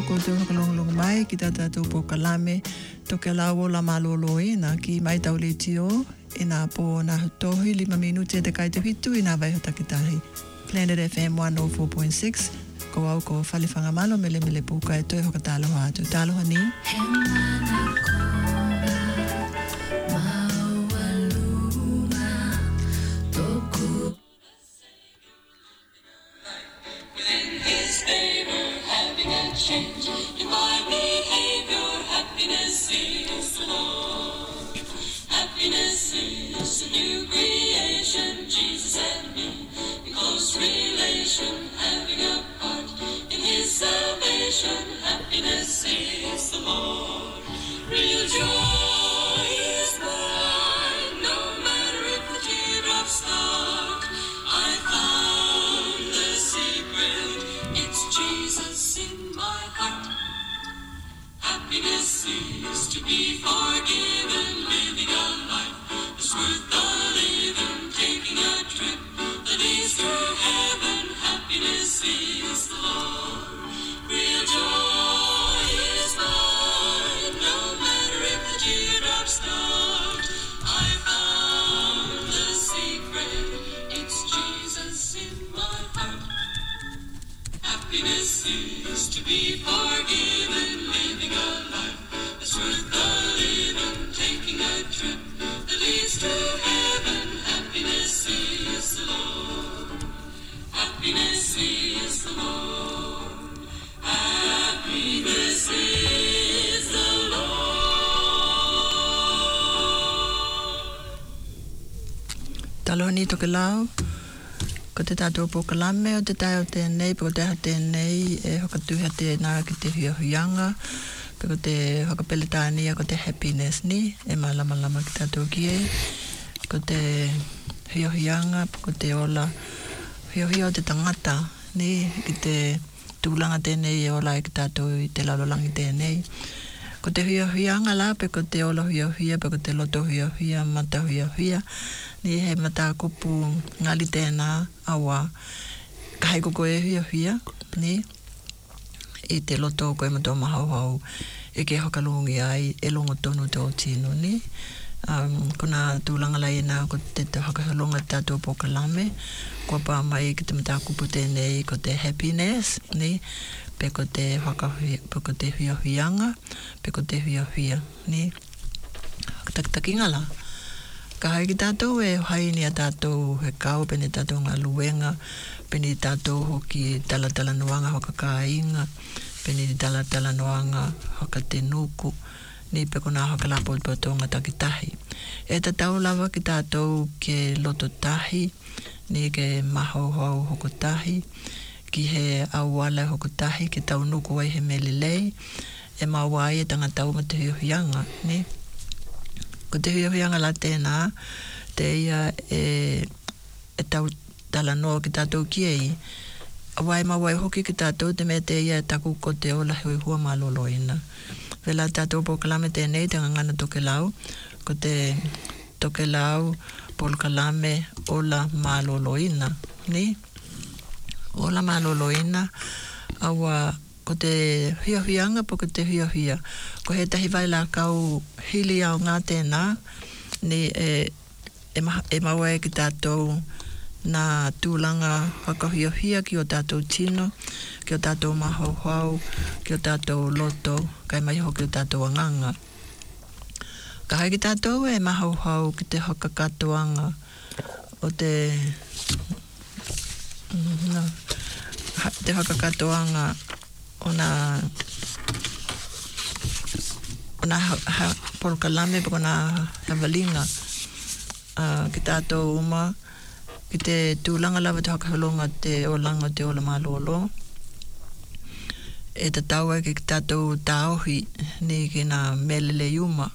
ko te whakalongalonga mai ki tātou po kalame toke lawo la malolo ina ki mai tau le tio ina po na hutohi 5 minute te kai te hitu ina vai hotakitahi. Planet FM 104.6 ko au ko whalewhanga malo mele mele puka e toi hokataloha atu. Taloha ni? Change in my behavior, happiness is the Lord. Happiness is a new creation, Jesus and me, in close relation, having a part in His salvation. Happiness is the Lord. Real joy is mine, no matter if the teardrops start. I found the secret, it's Jesus in my heart. Happiness is to be forgiven, living a life that's worth the living, taking a trip that leads to heaven. Happiness is the Lord. Real joy is mine, no matter if the teardrops start. I found the secret, it's Jesus in my heart. Happiness is to be forgiven, living a life that's worth the living, taking a trip that leads to heaven. Happiness is the Lord. Happiness is the Lord. Happiness is the Lord. Taloha ni toke lau. Ko te tātou po kalame o te tai o tēnei, po te ha tēnei e hokatuhia tēnā ki te huiahuianga, ko te hokapeletānia, ko te happiness ni, e malama ki tātou ki e, ko te huiahuianga, ko te ola huiahuia o te tangata, ni, ki te tūlanga tēnei e ola e ki tātou i te lalolangi tēnei. Ko te huiahuianga la, pe ko te ola huiahuia, pe ko te loto huiahuia, mata huiahuia, ni he mata kupu ngali tēnā awa kahai koko e huiahuia, ni i te loto koe mato mahauhau e ke hokalungi ai e longo tonu tō tino, ni kona tūlanga lai nā ko te hakahalonga tātou po kalame kua pā mai ki te mata kupu tēnei ko te happiness, ni pe ko te huiahuianga, pe ko te huiahuia, ni taktakinga la. Ka hai ki tātou e hai ni a tātou he kau pene tātou ngā luenga, pene tātou hoki tala noanga hoka kāinga, pene tala noanga hoka te nuku, ni pe kona hoka la potonga takitahi. E tātou lava ki tātou ke loto tahi, ni ke mahauhau hoko tahi, ki he awala hoko tahi, ke tau nuku ai he melelei, e mawai e tanga tau ma te huianga, ni? Ko te huiahuianga la tēnā, te ia e tau tala noa ki tātou ki ei, awai mawai hoki ki tātou te me te ia e taku ko te ola hui hua maloloina. Vela tātou po kalame tēnei, te ngangana toke lau, ko te toke lau po kalame ola maloloina, ni? Ola maloloina, awa ko te huiahuianga po ko te huiahuia. Ko he tahi vai la kau hili au ngā tēnā, ni e maua e ki tātou nā tūlanga whakahuiahuia ki o tātou tino, ki o tātou mahauhau, ki o tātou loto, kai mai ho ki o tātou anganga. Ka hai ki tātou e mahauhau ki te hakakatoanga o te hakakatoanga ona polkalame po na havalinga ki tātou uma ki te tūlanga lava te hakahalonga te olanga te ola malolo e te taua ki tātou tāohi ni ki nā melele uma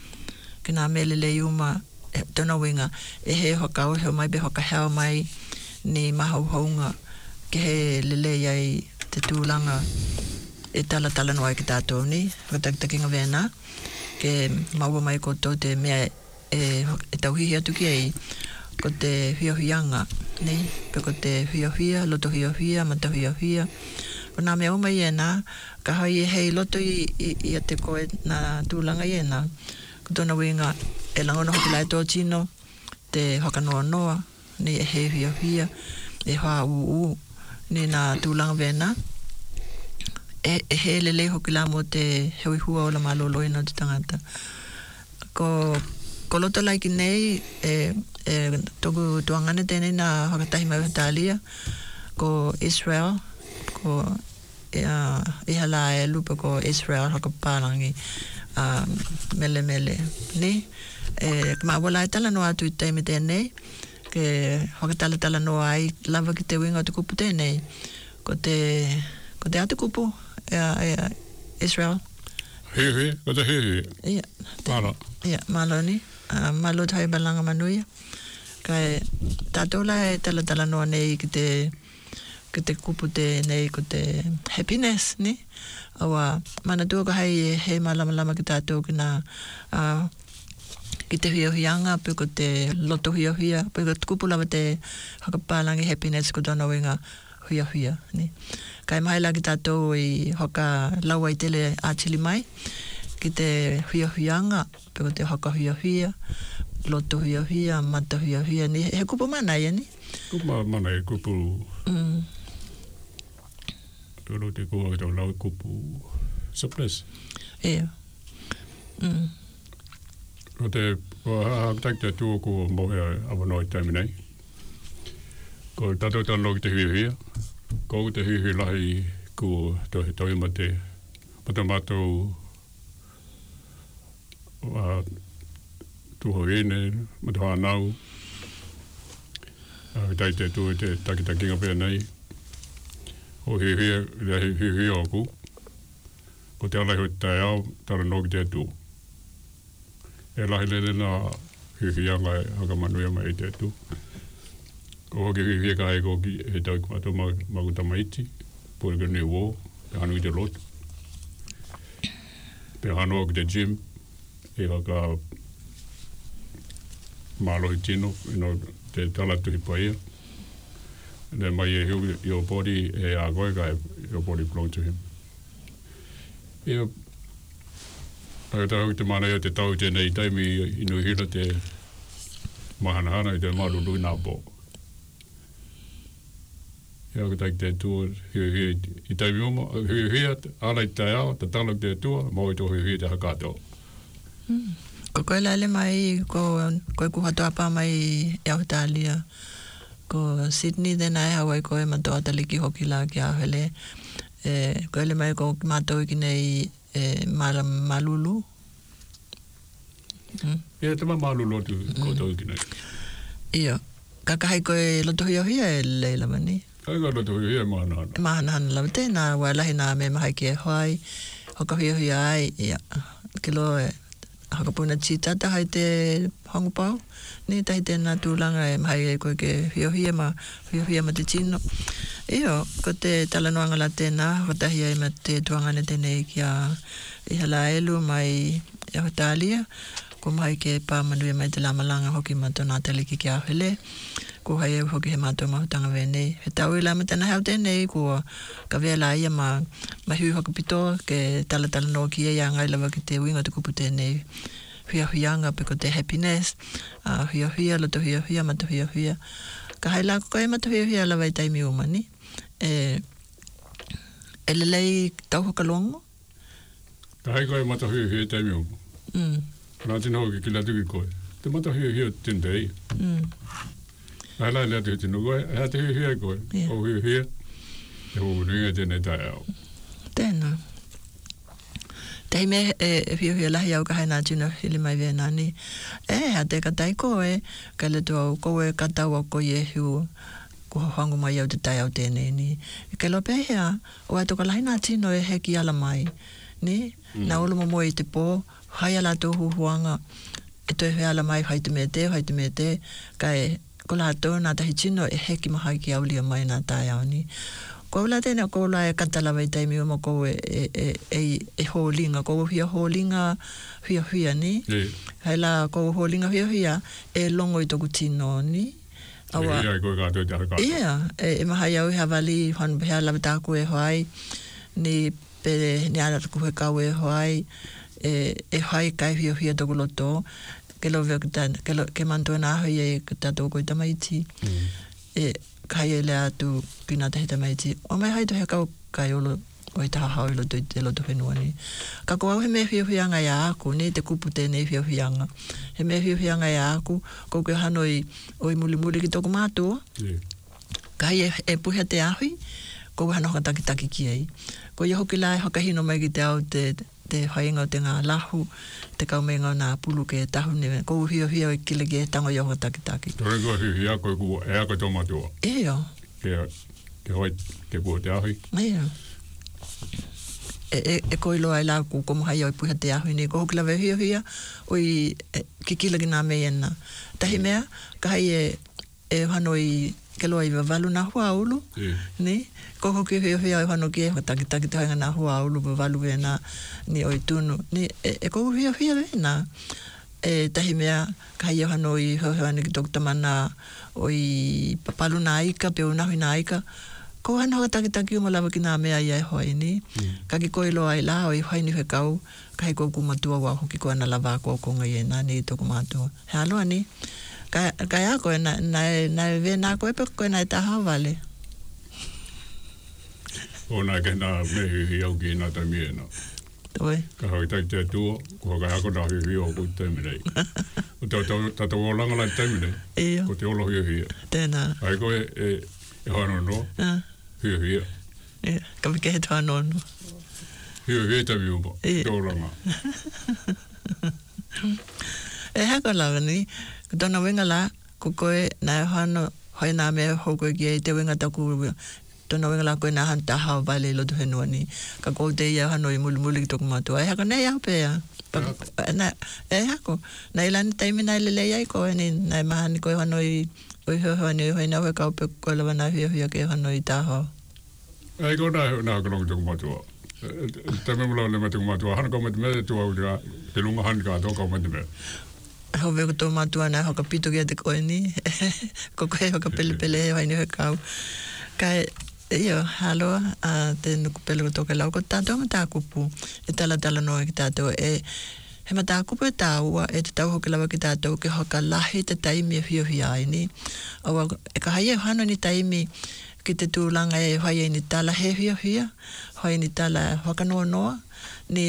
tona winga e he hokauheo mai be hokaheo mai ni mahauhaunga ki he lele ai te tūlanga e tala noa ki tātou ni, whakatakinga wēnā, ke maua mai koto te mea e tauhihi atu ki ei, ko te huiahuianga, ni, pe ko te huiahuia, loto huiahuia, mata huiahuia, O nā mea uma iena, ka hai hei loto i te koe nā tūlanga iena. Ko tōna winga e langona hoki lai tō tino, te whakanoa noa, ni e he hia hia, e hoa uu, ni nā tūlanga vena. E he lele hoki la mo te hui hua o la malolo ina o te tangata. Ko loto lai ki nei, toku tuangane tēnei nā whakatahi mai Italia, ko Israel, ko iha la e lupa ko Israel whakapārangi mele ni ka wala e tala noa atu i teime tēnei ke whakatala noa ai lava ki te winga o te kupu tēnei ko te atu kupu Israel ko te ia malo ni malo tai balanga manuia kai tatola e tala noa nei ki te kupu te nei ko te happiness ni awa mana tua ka hai he malama ki tātou ki nā ki te hiohianga pe ko te loto hiohia pe ko te kupu lava te whakapālangi happiness ko tōna winga hiohia ni kai mahaila ki tātou i hoka laua i tele ātili mai ki te hiohianga pe ko te hoka hiohia loto hiohia mata hiohia ni he kupu mana ia ni kupu mana e kupu Toro te koa ki tau lau kupu surplus. Ia. Ko te haak te tū ko mohe awanoi taimi nei. Ko tātou tāno ki te hihia. Ko te hihia lahi ko toi ma te mātou tuho ene, ma te whanau. Tai te tū te takitakinga pēr nei. O hihia o ku. Ko te alai hoi tai au, tara no ki te tū. E lahi lele nā hihia ngai haka manuia mai te tū. Ko hoki hihia ka hei koki he tau ki mato maku tamaiti. Pore ka New War, pe hanu i te lotu. Pe hanu au ki te gym. E haka mālohi tino, te talatu hi paia. And then your body, your body belongs to him. Ia, te mana ia te tau tēnei taimi inu hira te mahanahana i te maruru nā pō. Ia, ka taiki te tua i taimi uma, hia, alai tai au, te talak te tua, mau i tō hia te hakato. Ko koe laile mai, koe kuhatoa pā mai e Italia. Ko Sydney tēnā e hawai koe matoa taliki hoki la ki ahele. Koe le mai ko mātou ki nei malulu. Ia, te malulu tu koutou ki nei. Ia. Kakahai koe loto hia e leila mani. Kai ka loto hia mahanahana. Mahanahana lau tēnā wailahi nā me mahai ki e hoai. Hoka hia ai. Ia. Kilo e hakapuna tita hai te hongupau. Ni tahi tēnā tūlanga e mahai e koe ke hiohia ma te tino. Io, ko te talanoanga la tēnā, whatahi ai ma te tuangane tēnei ki a ihala elu mai e Italia. Ko mahai ke pāmanui mai te lamalanga hoki ma tōna taliki ki a hele. Ko hai au hoki he mātou mahutanga venei. He tau i lama tēnā hau tēnei, ko ka vela ia ma hui hoki pito ke talatala ki e ngai lawa ki te winga te kupu tēnei. Hia pe ko te happiness, hia, loto hia, mata hia. Ka hai la ko e mata hia lawa i taimi umani. E lelei tau hokalongo? Ka hai ko e mata hia i taimi uma. Nā tino hoki ki la tuki koe. Te mata hia tindei. Hai lai lea tuki tino koe, hea te hia koe. O hia, e hoku ringa tēnei tai au. Tēnā. Te me hia lahi au ka hai nā tino hili mai vena ni. Ha te katai koe, ka le tu au koe katau au koe e hiu ko hangu mai au te tai au tēnei ni. Ke lo pēhea, o ai toka lahi nā tino e heki ala mai. Ni, nā ulu mo i te pō, hai ala tō huanga, e toi hea ala mai hai te me te, kai ko la tō nā tahi tino e heki mahai ki au lia mai nā tai au ni. Ko ula tēnei ko ula e katalawa i taimi uma ko e hōlinga, ko hia hōlinga hia ni. Hei la ko hōlinga hia e longo i toku tino ni. Awa. Ia koe kātou te haka. Ia, e mahai au hea wali, hon hea lawa tāku e hoai, ni pe ni ana tuku he kau e hoai, e hoai kai hia toku loto, ke lo veo ke mantua nā hoi e tātou koe tamaiti, e kai e lea tu pina te he tamaiti, o mai hai to he kau kai olo, o i taha hau i loto i te loto whenua ni. Ka ko au he mea whiawhianga i aku, ne te kupu tēnei whiawhianga. He mea whiawhianga i aku, ko ke hano i muli ki toko mātua. Ka hei e puhea te ahui, ko hano hoka taki ki ei. Ko i hoki lai hoka hino mai ki te au te whainga o te ngā lahu, te kaumenga o nā pulu ke tahu ne, ko hio o i kile ki e tango i hoka taki. Tore kua hia koe kua e ako tō mātua. Eo. Ke hoi, ke kua te ahui. Eo. E koilo ai la ku komo hai o puha te ahui ni ko hoki lawe hia o i kikila ki nā mei ena. Tahi mea, ka hai e hano i ke loa i wawalu nā hua ulu, ni? Ko hoki hia e hano ki e taki te hainga nā hua ulu, wawalu e nā ni o i tunu. Ni, e ko hia e nā. Tahi mea, ka hai e hano i hoani ki toku tamana o i papalu nā ika, peo nahui nā ika, ko hana hoka taki o malawa ki nā mea i ai hoi ni. Ka ki koe loa ai la o i hoi ni he kau, ka hei kou kumatua wā hoki ko ana lava ko konga i e nā ni toko mātua. He aloa ni, ka ia koe na e ve nā koe pe koe na e taha wale. O nā ke nā mehi au ki nā taimi e nā. Toi. Ka hoi tai te tua, ko haka hako nā hui o ko taimi nei. O tata o langa lai taimi nei, ko te olo hui. Tēnā. Ai koe e hano no. Hia. Ka wike he toa nono. Hia tawi upa. Tōranga. E hako lawa ni, ko tōna wenga la, ko koe nā hano, hoi nā mea hoko ki e te wenga taku, tōna wenga la koe nā hana taha o vale lotu whenua ni. Ka kou te ia hano i muli ki toku mātua. E hako nei au pēa. E hako. Nei lani taimi nai lelei ai koe ni, nai mahani koe hano i oi hoa ni hoi nā hoi kaupe koe lawa nā hia ke hano i tāho. Ei ko nā kalongi tuku matua. Te me mula le me tuku matua. Hana kau mete me tua uri ke lunga hani ka tō kau mete me. Hau veko tō matua nā hoka pito kia te koe ni. Ko koe hoka pele he hoi ni hoi kau. Kai, iyo, haloa, te nuku pele ko tō ke lau. Ko tātou ma tā kupu. E tala no e ki tātou he mata kupu e tāua e te tau hoki lawa ki tātou ke hoka lahi te taimi e whiohi ai ni. Awa, e ka hai e hano ni taimi ki te tūlanga e hoi e ni tala he whiohia, hoi ni tala hoka noa, ni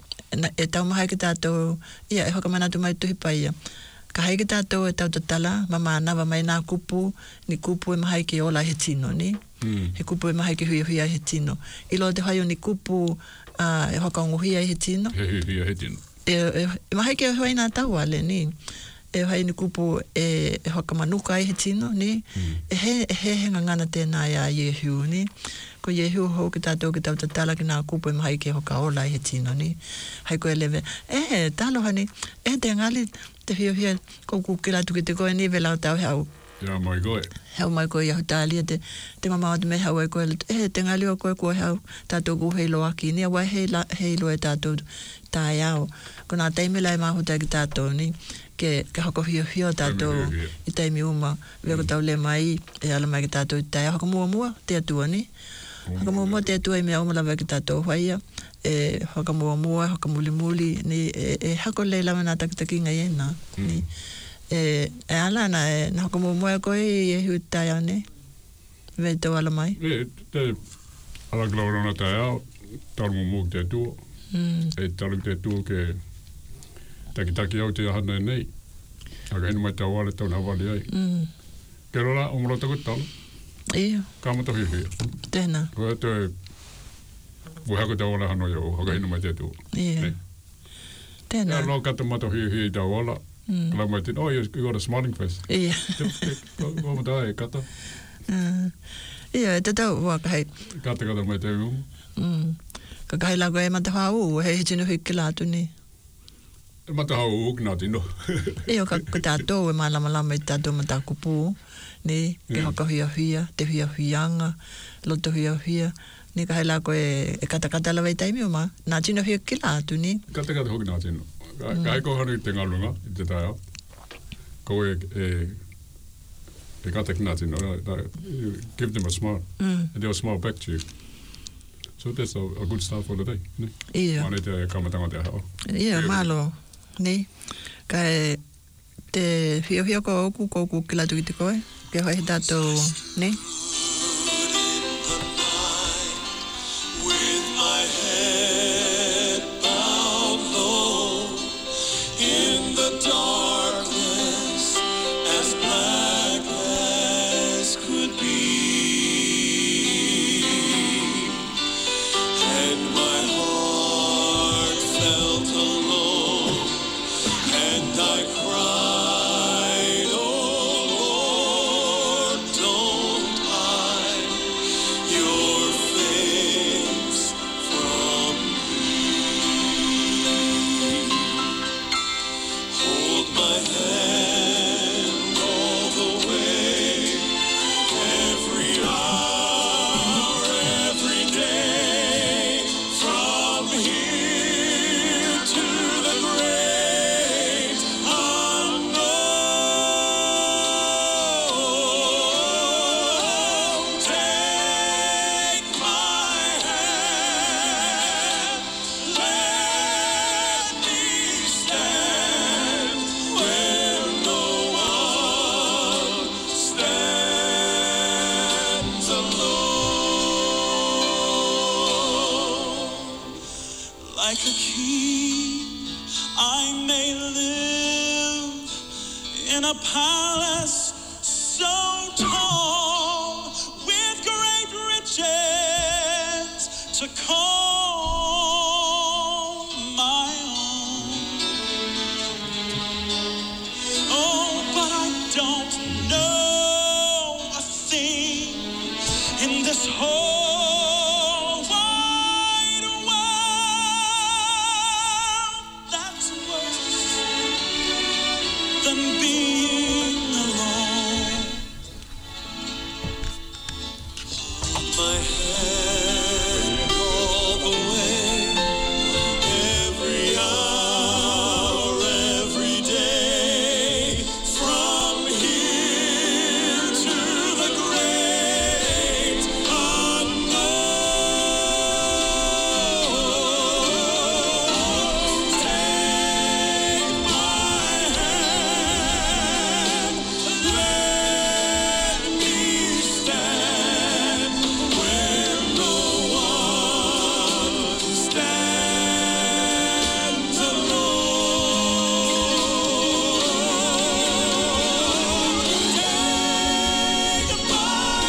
e tau mahai ki tātou, ia e hoka manatu mai tuhi paia. Ka hai ki tātou e tau tala, mama nawa mai nā kupu, ni kupu e mahai ki ola he tino ni. He kupu e mahai ki whiohia he tino. Ilo te hai o ni kupu e hoka onguhia he tino. He tino. E mahai ke hoi nā tau ale ni, e hai ni kupu e hoka manuka ai he tino ni, e he ngana tēnā ia Yehu ni, ko Yehu hou ki tātou ki tau tatala ki nā kupu e mahai ke hoka ola ai he tino ni, hai koe lewe, talo hani, te ngali te hia kou kukila tuki te koe ni velau tau hau. Ia mai koe. Hau mai koe iahu tālia te mama o te me hau e koe, te ngali o koe koe hau, tātou ku heilo aki, ni awai heilo e tātou tā iau. Ko nā teimela e mahu tai ki tātou ni, ke hoko hio tātou i teimi uma, veko tau le mai, e ala mai ki tātou i tai, hoko mua te atua ni. Hoko mua te atua i mea umalawa ki tātou hwaia, e hoko mua, hoko muli, ni e hako le lawa nā takitaki ngai e nā, ni. E ala na e hoko mua koe i e hui tai au ne, vei tau ala mai. Te ala klaura na tai au, taru mua ki te atua. E taru te atua ke taki au te ahana e nei. Aka hinu mai tau wale tau nā wale ai. Ke rola, omoro taku talu. Iyo. Kāmata hui. Tēnā. Koe te wuhako tau wale hano iau, haka hinu mai te atua. Iyo. Tēnā. Ia lo kata mata hui tau wala. Kala mai te, oh, you got a smiling face. Iyo. Kua mata e kata. Iyo, e te tau waka hei. Kata mai te umu. Ka kai lago e mata hau, hei tino hui ki lātu ni. E mata hau uki nā tino. Iyo, ka tātou e mālama i tātou mata kupu, ni, ke hoka huia, te huianga, loto huia, ni ka hai lago e kata lawa i taimi o mā, nā tino hui ki lātu ni. Kata hoki nā tino. Ka hai ko hanu i te ngalunga, i te tai au. Ko They got nothing. Give them a smile. And they'll smile back to you. So that's a good start for the day. Ia. Mana te kamatanga te hao. Ia, malo. Ni. Kai te whio ko oku ki la tuki te koe. Ke hoi tātou, ni. With my head bowed low in the darkness, as black as could be, and my heart felt alone, and I cried, oh Lord, don't hide your face from me. Hold my hand all the way, every hour, every day, from here to the great unknown. Take my hand, let me stand where no one stands alone. Like a king, I may live in a palace so tall, with great riches to call my own. Oh, but I don't know a thing in this whole wide world that's worse than being alone. My hand all the way, every hour, every day, from here to the great unknown. Take my hand, let me stand where no one stands alone. Take my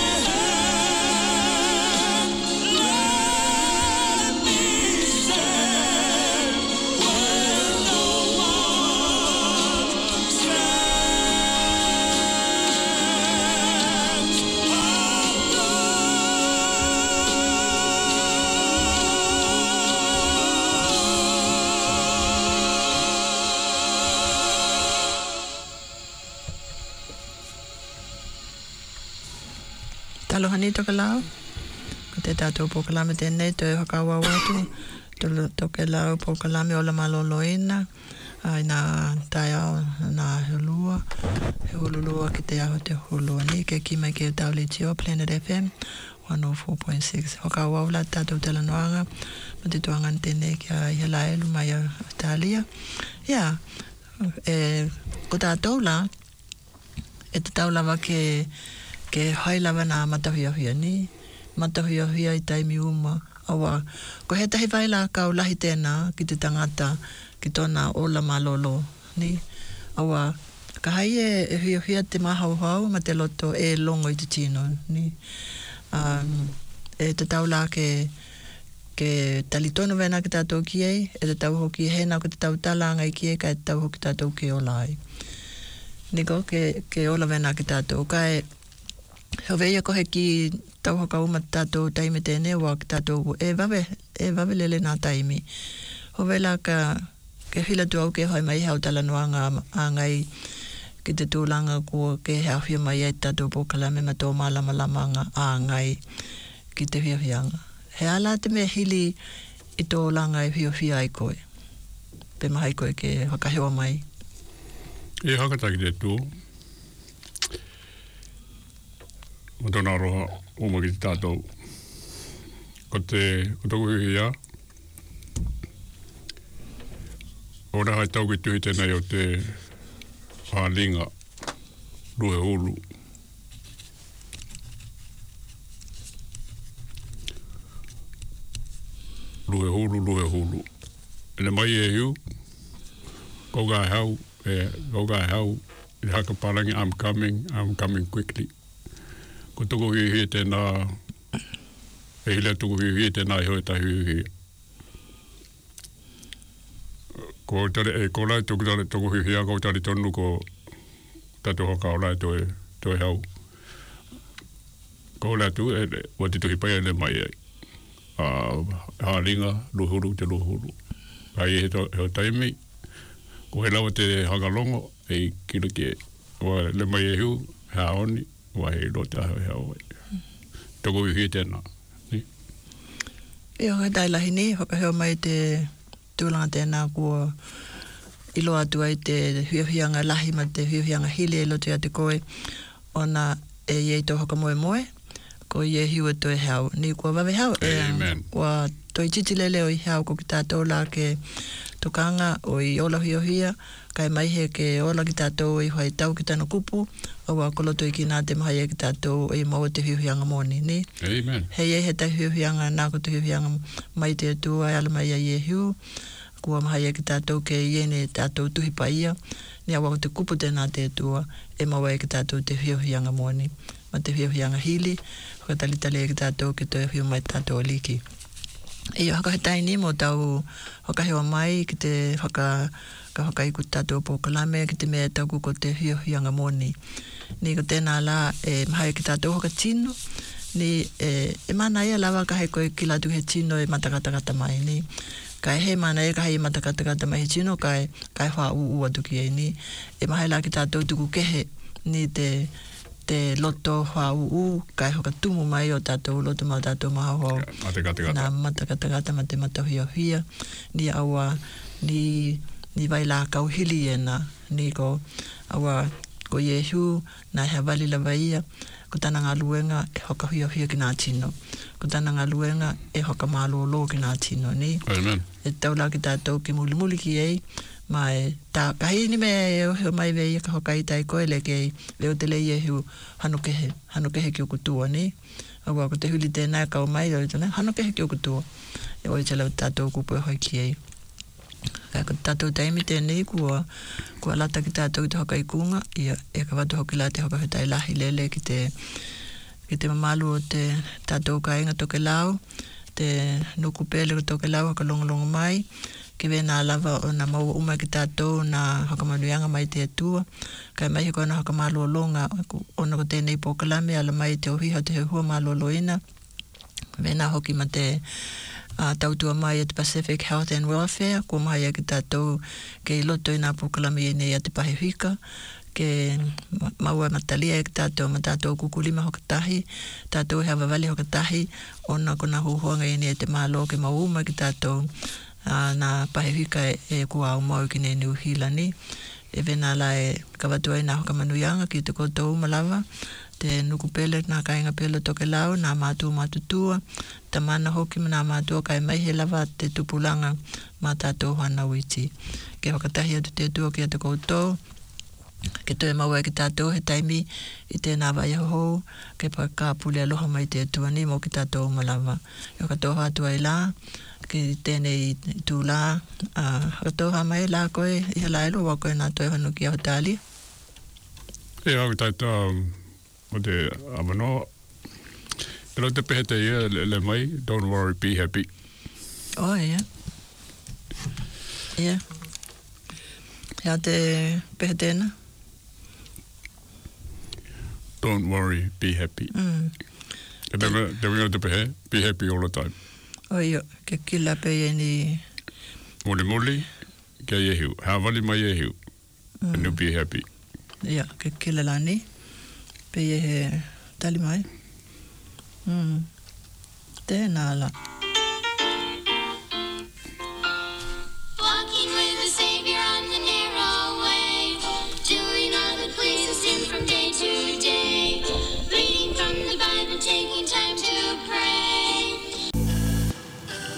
hand, let me stand where no one stands Talohani toka lau. Ko te tātou pokalame tēnei, toi hakaua watu. Toke lau pokalame o la maloloina. Ai nā tai ao, nā hulua. He hululua ki te aho te hulua ni. Ke ki mai ke tauli tio, Planet FM 104.6. Hakaua ula tātou telanoanga. Ma te tuangan tēnei ki a Ialaelu mai a Italia. Ia, ko tātou la, e te taulawa ke hailawa nā matahuiahua ni. Matahuiahua i taimi uma. Awa, ko he tahi waila kau lahi tēnā ki te tangata ki tōna ola malolo ni. Awa, ka hai e huiahua te mahauhau ma te loto e longo i te tino ni. E te taula ke talitono wena ki tātou ki ei, e te tau hoki hena ko te tau talanga i ki ei, ka e te tau hoki tātou ki ola ai. Niko, ke ola wena ki tātou, ka e Haweia ko he ki tau haka uma tātou taime tēne wa ki tātou e wawe lele nā taimi. Howela ke hila tu au ke hoi mai hau tala noanga a ngai ki te tūlanga kua ke hea whia mai e tātou pokalame ma tō malamalama a ngai ki te whiawhianga. He ala te mea hili i tō langa e whiawhia ai koe. Pe mahai koe ke whakahewa mai. E hakataki te tō. Matona roha umaki tātou. Ko tōku huhia. Ora hai tau ki tuhi tēnei o te whālinga Luhe Hulu. Luhe Hulu. Ene mai e hiu, ko gai hau, i haka parangi, I'm coming quickly. Ko toko hui tēnā, e hile toko hui tēnā i hoi tahi hui. Ko lai toko hui ko tari tonu ko tato hoka o lai toi hau. Ko lai tu, wati tohi pai ele mai e. Hāringa, luhuru. Ai he taimi, ko he lawa te hakalongo, e kira ke, wa le mai e hiu, haoni, wa he lo te hau. Toko hui tēnā. E hoka tailahi ni, hoka heo mai te tūlanga tēnā kua ilo atu ai te huiahianga lahi ma te huiahianga hili e lotu a te koe ona e iei tō hoka moe, ko ie hiu e toi hau. Ni kua wawe hau kua toi titilele o i hau ko ki tātou la ke tokanga o i ola huiahia, kai mai he ke ola ki tātou i hoi tau ki tano kupu, o wa koloto i ki nā te mahai e ki tātou i maua te huiahianga moni, ni? Amen. Hei e he tai huiahianga, nā ko te huiahianga mai te atua, ai ala mai a ie hiu, kua mahai e ki tātou ke iene tātou tuhi paia, ni awa ko te kupu tēnā te atua, e maua e ki tātou te huiahianga moni, ma te huiahianga hili, hoka talitale e ki tātou ke toi hiu mai tātou liki. E haka he taini mo tau haka hewa mai ki te haka iku tātou po kalame ki te mea tau ko te hianga moni. Ni ko tēnā la e mahai ki tātou haka tino, ni e mana ia lawa ka hei koe ki latu he tino e matakatakata mai ni. Kai he mana e ka hei matakatakata mai he tino kai wha uu atu ki e ni. E mahai la ki tātou tuku kehe ni te loto wha uu kai hoka tumu mai o tātou loto ma tātou maha ho. Nā matakatakata ma te matahia ni awa ni vai la kau hili e na ni ko awa ko Yehu na hea wali la vaia ko tana ngā luenga e hoka hia ki nā tino. Ko tana ngā luenga e hoka mālo ki nā tino ni. Amen. E taula ki tātou ki muli ki ei ma e tā kahi ni me e o mai vei ka hoka i tai koe le kei leo te lei Yehu hano kehe ki o kutua ni. Awa ko te huli tēnā kau mai o tēnā hano kehe ki o kutua. E oi te leo tātou kupu e hoi ki ei. Kai ko tātou taimi tēnei kua lata ki tātou i te hoka i kunga ia e ka watu hoki la te hoka hetai lahi lele ki te mamalu o te tātou ka inga toke lau te nuku pele ko toke lau haka longolongo mai ke wena lava o na maua uma ki tātou na haka manuianga mai te atua kai mai he kona haka malo longa ona ko tēnei pokalame ala mai te ohiha te hua malo loina wena hoki ma te tautua mai at Pacific Health and Welfare, ko mai ki tātou ke loto i nā pokalame i nei a te pahewhika, ke maua matalia e ki tātou ma tātou kukulima hokatahi, tātou hea wawali hokatahi, ona kona huhuanga i nei te mālo ke mauma ki tātou nā pahewhika e kua au mau ki nei niuhila ni. E vena la e kawatua i nā hokamanuianga ki te koutou malawa, te nuku pele, nā kainga pele toke lau, nā mātua mātutua, ta mana hoki nā mātua kai mai he lava te tupulanga mā tātou hana uiti. Ke whakatahi atu te atua ki atu koutou, ke toi maua ki tātou he taimi i tēnā vai hou, ke pakāpule aloha mai te atua ni mō ki tātou malawa. E whakatoha atua i lā, ki tēnei i tū lā, whakatoha mai lā koe, i hala elo wa koe nā toi hanu ki ahotali. E au taita o te amanoa. Pero te pehe te ia le mai, don't worry, be happy. Oh, yeah. Yeah. Hea te pehe tēnā? Don't worry, be happy. E te winga te pehe, be happy all the time. Oh, iyo, ke kila pehe ni... Muli, ke Yehu. Hawali mai Yehu. And you'll be happy. Yeah, ke kila lani. Pehe he tali mai. Tēnā la.